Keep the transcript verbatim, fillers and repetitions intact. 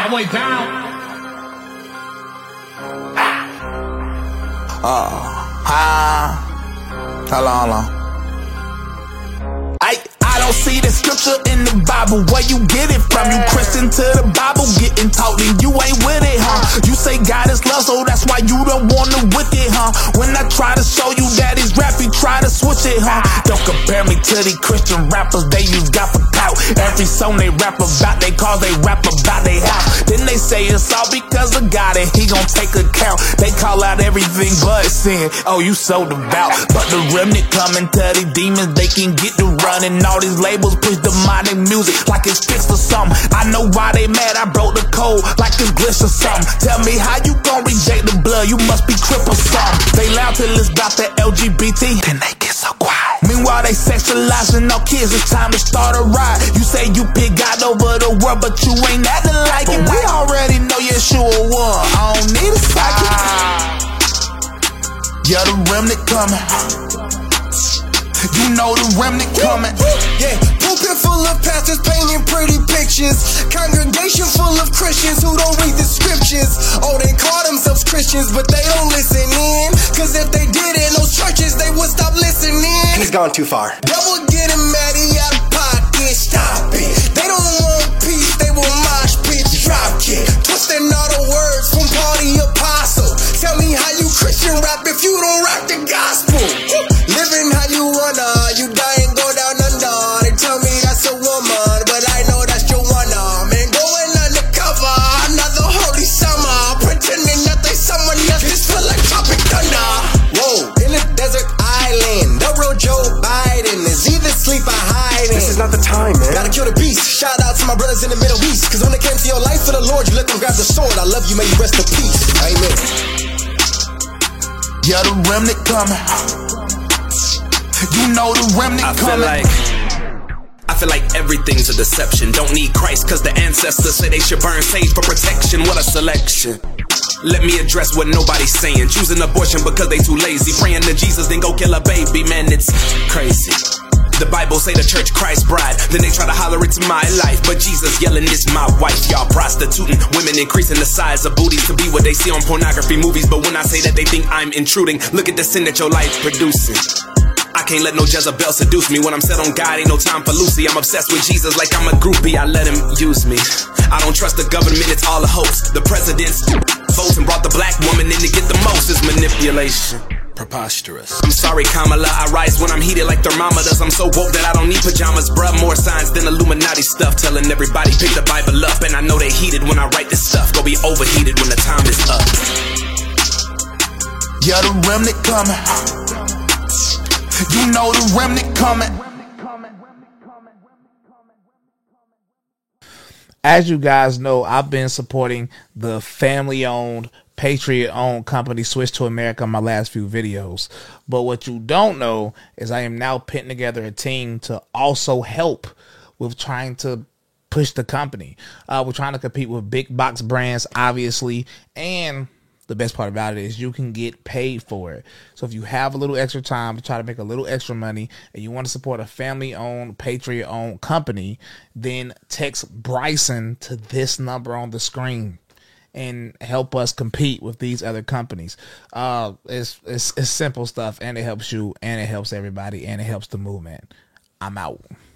all the way down. Uh, huh? Hold on, hold on. I, I don't see the scripture in the Bible. Where you get it from? You Christian to the Bible getting taught, and you ain't with it, huh? You say God is love, so that's why you don't want to with it, huh? When I try to show you that he's rap, you try to switch it, huh? Don't compare me to these Christian rappers, they use God for clout. Every song they rap about they cause they rap about they house. Then they say it's all because of God and he gon' take account. They call out everything but sin. Oh, you so devout. But the remnant coming to these demons, they can get to running. All these labels push demonic music like it's fixed or something. I know why they mad, I broke the code like it's glitch or something. Tell me how you gon' reject the blood, you must be crip or something. They loud till it's about the L G B T, then they get so quiet. Meanwhile they sexualizing all kids, it's time to start a riot. You say you pick God over the world, but you ain't acting like it. We already know Yeshua won, I don't need a psychic. Yeah, the remnant coming. You know the remnant coming. Yeah, pulpit full of pastors painting pretty pictures. Congregation full of Christians who don't read the scriptures. Oh, they call themselves Christians, but they don't listen in. Cause if they did in those churches, they would stop listening. He's gone too far. Devil getting mad, he out of pocket, stop it. They don't want peace, they will mosh pit, drop kick. Twisting all the words from Paul the Apostle. Tell me how you Christian rap if you don't rock the gospel. Living how you wanna, you die and go down under. They tell me that's a woman, but I know that's your one. Man, going undercover, another holy summer, pretending that they someone else. This feel like Tropic Thunder. Whoa, in a desert island, the real Joe Biden is either sleep or hiding. This is not the time, man. Gotta kill the beast. Shout out to my brothers in the Middle East. Cause when it came to your life for the Lord, you let them grab the sword. I love you, may you rest in peace. Amen. Yeah, the remnant coming. You know the remnant I feel coming. like I feel like everything's a deception. Don't need Christ cause the ancestors say they should burn sage for protection. What a selection. Let me address what nobody's saying. Choosing abortion because they too lazy. Praying to Jesus then go kill a baby. Man, it's crazy. The Bible say the church Christ's bride. Then they try to holler it's my life, but Jesus yelling it's my wife. Y'all prostituting, women increasing the size of booties to be what they see on pornography movies. But when I say that they think I'm intruding, look at the sin that your life producing. I can't let no Jezebel seduce me. When I'm set on God, ain't no time for Lucy. I'm obsessed with Jesus like I'm a groupie. I let him use me. I don't trust the government, it's all a hoax. The president's votes and brought the black woman in to get the most. It's manipulation. Preposterous. I'm sorry, Kamala, I rise when I'm heated like thermometers. I'm so woke that I don't need pajamas, bruh. More signs than Illuminati stuff. Telling everybody pick the Bible up. And I know they heated when I write this stuff. Go be overheated when the time is up. Yeah, the remnant coming. You know the remnant coming. As you guys know, I've been supporting the family-owned, Patriot-owned company Switch to America in my last few videos. But what you don't know is I am now putting together a team to also help with trying to push the company. Uh, we're trying to compete with big box brands, obviously, and the best part about it is you can get paid for it. So if you have a little extra time to try to make a little extra money and you want to support a family-owned, Patriot-owned company, then text Bryson to this number on the screen and help us compete with these other companies. Uh, it's, it's, it's simple stuff, and it helps you, and it helps everybody, and it helps the movement. I'm out.